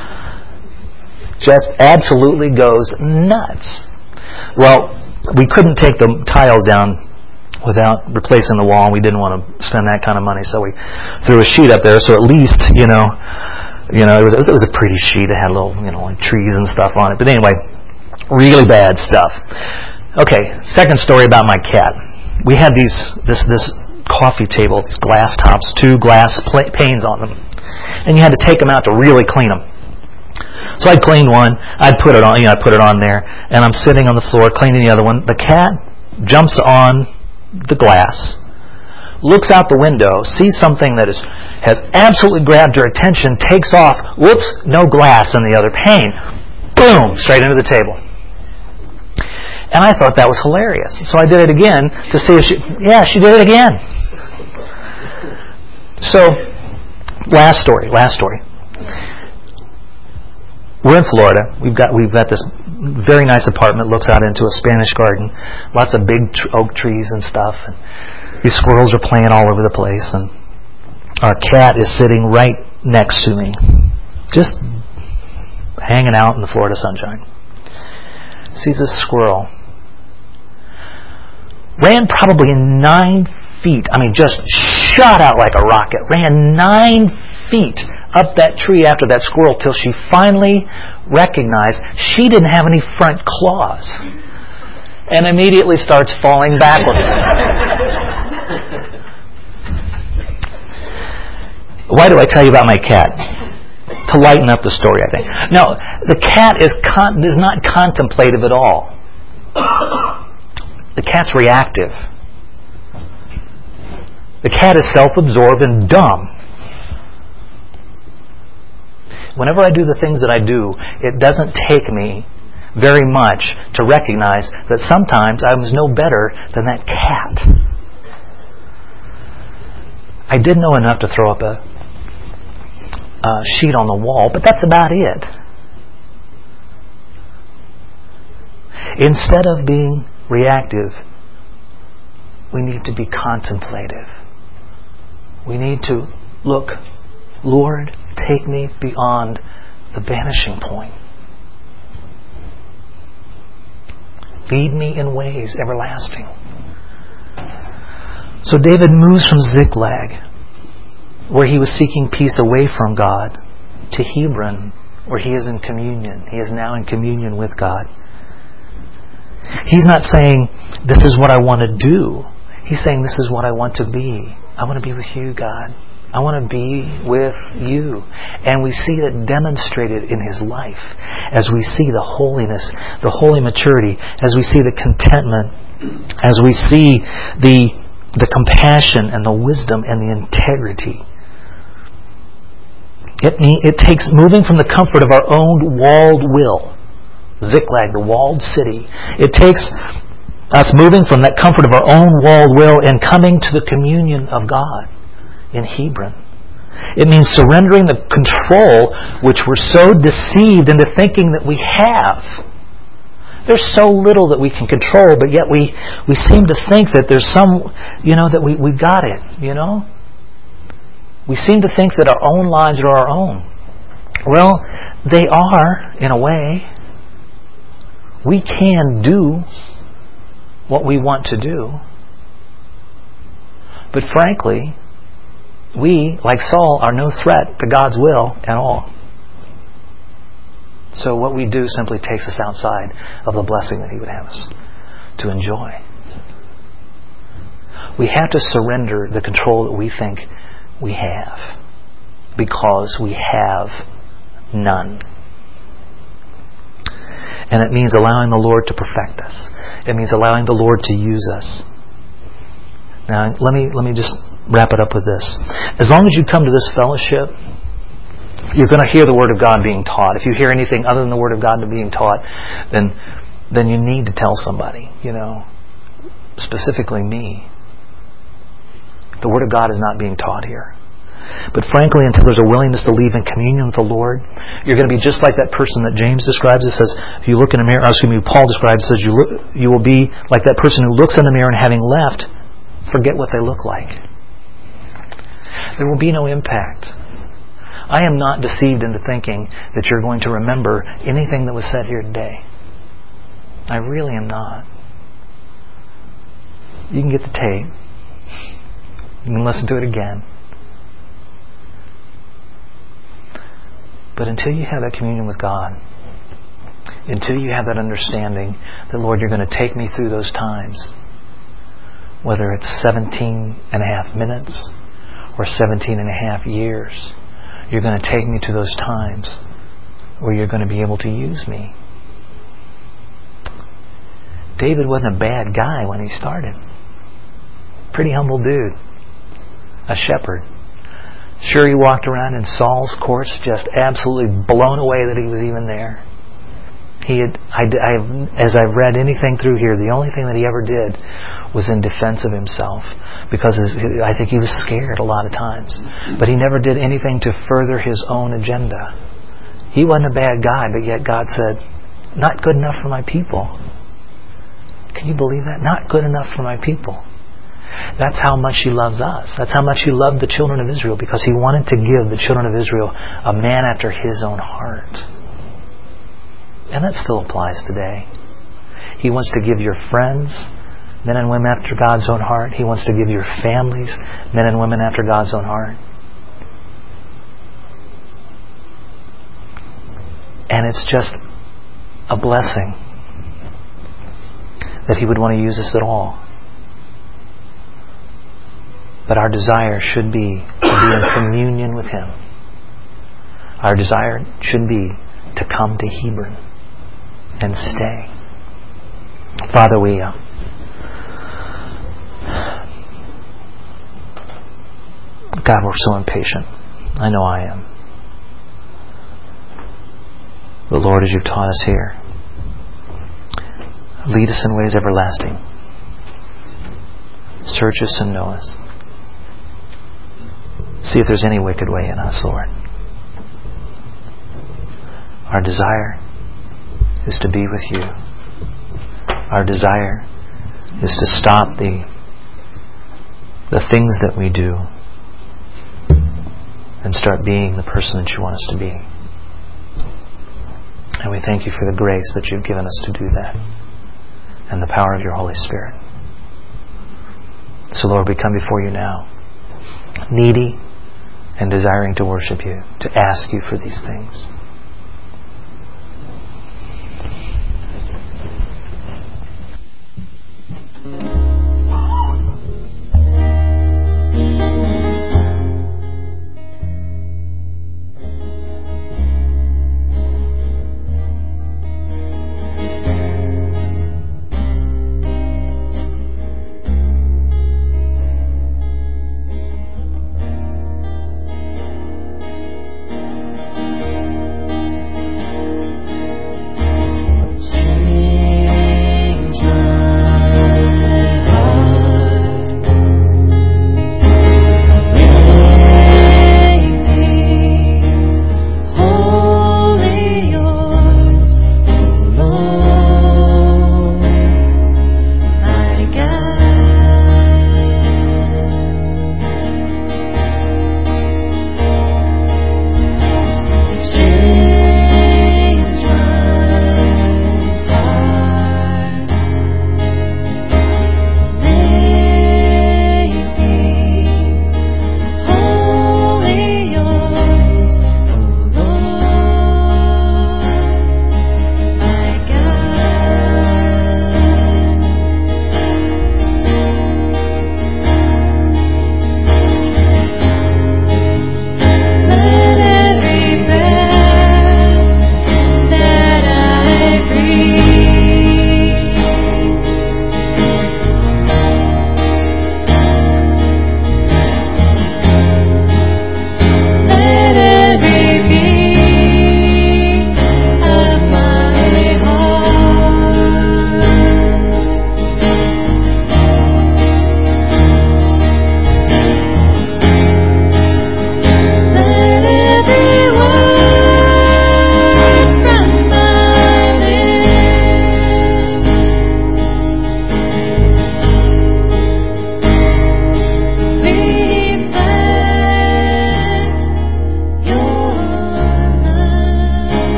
Speaker 1: Just absolutely goes nuts. Well, we couldn't take the tiles down without replacing the wall. We didn't want to spend that kind of money, so we threw a sheet up there. So at least, it was a pretty sheet. It had little, like trees and stuff on it. But anyway, really bad stuff. Okay, second story about my cat. We had this coffee table, these glass tops, 2 glass panes on them, and you had to take them out to really clean them. So I'd clean one, I'd put it on, I put it on there, and I'm sitting on the floor cleaning the other one. The cat jumps on the glass, looks out the window, sees something that has absolutely grabbed her attention, takes off, whoops, no glass in the other pane. Boom, straight into the table. And I thought that was hilarious. So I did it again to see if she did it again. So, last story. We're in Florida. We've got this very nice apartment, looks out into a Spanish garden, lots of big oak trees and stuff. And these squirrels are playing all over the place, and our cat is sitting right next to me, just hanging out in the Florida sunshine. Sees this squirrel. Ran probably 9 feet. I mean, just shot out like a rocket. Ran 9 feet up that tree after that squirrel till she finally recognized she didn't have any front claws, and immediately starts falling backwards. Why do I tell you about my cat? To lighten up the story, I think. No, the cat is not contemplative at all. The cat's reactive. The cat is self-absorbed and dumb. Whenever I do the things that I do, it doesn't take me very much to recognize that sometimes I was no better than that cat. I did know enough to throw up a sheet on the wall, but that's about it. Instead of being reactive, we need to be contemplative. We need to look, Lord, take me beyond the vanishing point. Lead me in ways everlasting. So David moves from Ziklag, where he was seeking peace away from God, to Hebron, where he is in communion. He is now in communion with God. He's not saying, this is what I want to do. He's saying, this is what I want to be. I want to be with you, God. I want to be with you. And we see that demonstrated in his life as we see the holiness, the holy maturity, as we see the contentment, as we see the compassion and the wisdom and the integrity. It takes moving from the comfort of our own walled will, Ziklag, the walled city. It takes us moving from that comfort of our own walled will and coming to the communion of God in Hebron. It means surrendering the control which we're so deceived into thinking that we have. There's so little that we can control, but yet we seem to think that there's some, that we've got it, We seem to think that our own lives are our own. Well, they are, in a way. We can do what we want to do. But frankly, we, like Saul, are no threat to God's will at all. So what we do simply takes us outside of the blessing that He would have us to enjoy. We have to surrender the control that we think we have, because we have none. And it means allowing the Lord to perfect us. It means allowing the Lord to use us. Now, let me just wrap it up with this. As long as you come to this fellowship, you're going to hear the Word of God being taught. If you hear anything other than the Word of God being taught, then you need to tell somebody, specifically me. The Word of God is not being taught here. But frankly, until there's a willingness to leave in communion with the Lord, you're going to be just like that person that James describes. It says, if you look in a mirror, Paul describes, says you will be like that person who looks in the mirror and having left, forget what they look like. There will be no impact. I am not deceived into thinking that you're going to remember anything that was said here today. I really am not. You can get the tape. You can listen to it again. But until you have that communion with God, until you have that understanding that, Lord, you're going to take me through those times, whether it's 17 and a half minutes or 17 and a half years, you're going to take me to those times where you're going to be able to use me. David wasn't a bad guy when he started. Pretty humble dude. A shepherd. Sure, he walked around in Saul's courts just absolutely blown away that he was even there. As I've read anything through here, the only thing that he ever did was in defense of himself, because I think he was scared a lot of times. But he never did anything to further his own agenda. He wasn't a bad guy, but yet God said, not good enough for my people. Can you believe that? Not good enough for my people. That's how much He loves us. That's how much He loved the children of Israel, because He wanted to give the children of Israel a man after His own heart. And that still applies today. He wants to give your friends men and women after God's own heart. He wants to give your families men and women after God's own heart. And it's just a blessing that He would want to use us at all. But our desire should be to be in communion with Him. Our desire should be to come to Hebron and stay. Father, God, we're so impatient. I know I am. But Lord, as you've taught us here, lead us in ways everlasting. Search us and know us. See if there's any wicked way in us, Lord. Our desire is to be with you. Our desire is to stop the things that we do and start being the person that you want us to be. And we thank you for the grace that you've given us to do that and the power of your Holy Spirit. So Lord, we come before you now, needy and desiring to worship you, to ask you for these things.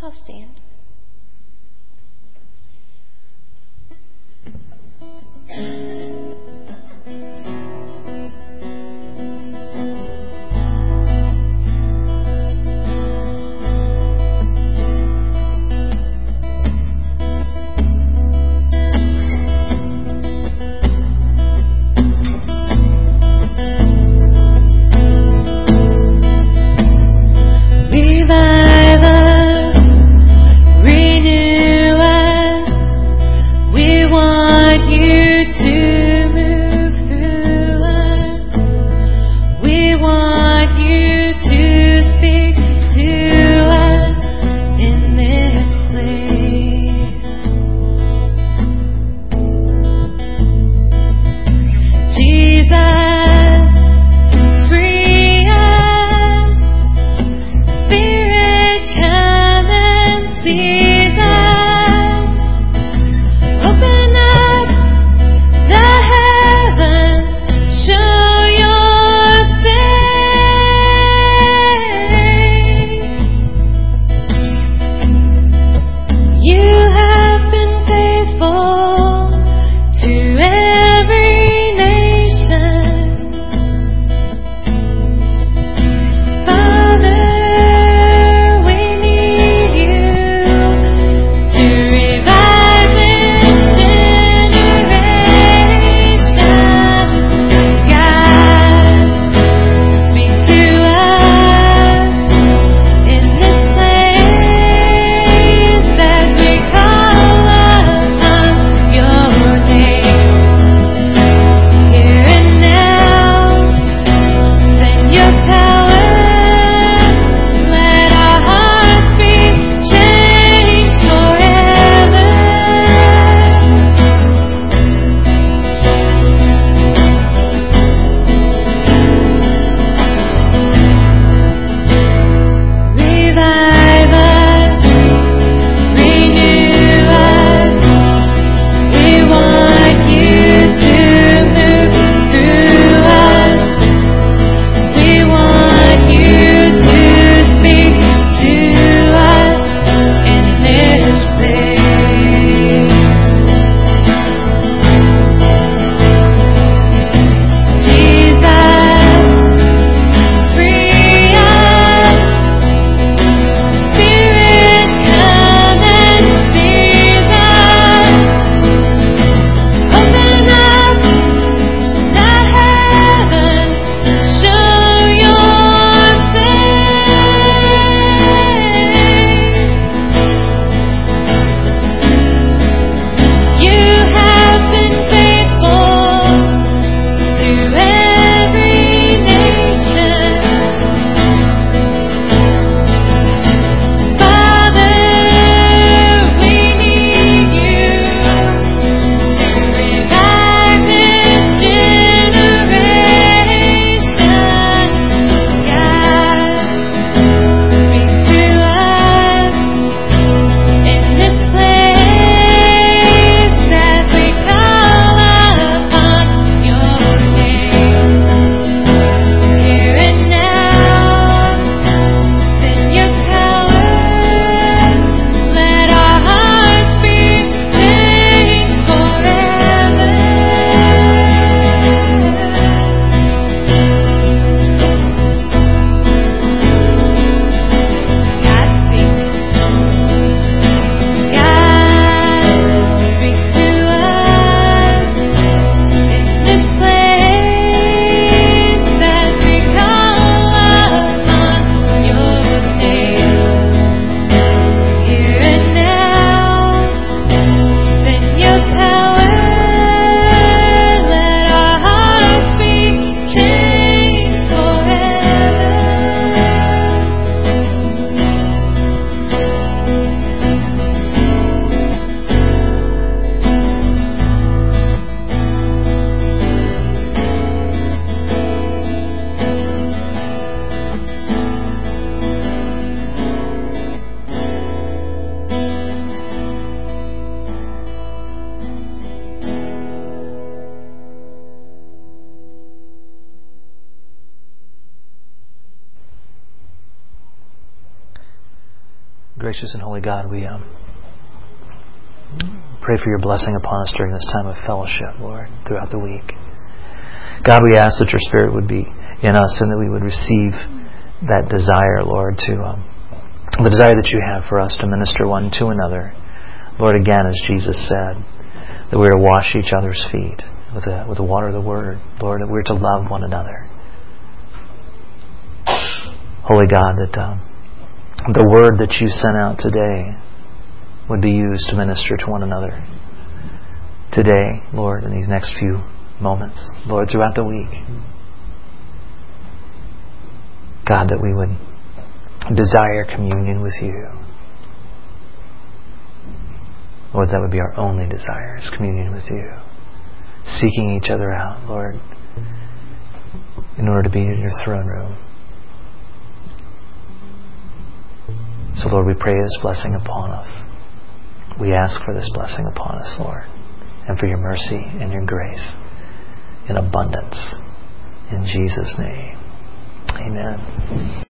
Speaker 2: all stand.
Speaker 3: Revive us, renew us. We want you to
Speaker 1: Gracious and holy God, we pray for your blessing upon us during this time of fellowship, Lord, throughout the week. God, we ask that your Spirit would be in us and that we would receive that desire, Lord, the desire that you have for us to minister one to another. Lord, again, as Jesus said, that we are to wash each other's feet with the water of the Word. Lord, that we're to love one another. Holy God, that the Word that you sent out today would be used to minister to one another. Today, Lord, in these next few moments, Lord, throughout the week. God, that we would desire communion with you. Lord, that would be our only desire, is communion with you. Seeking each other out, Lord, in order to be in your throne room. So, Lord, we pray this blessing upon us. We ask for this blessing upon us, Lord, and for your mercy and your grace in abundance. In Jesus' name, amen.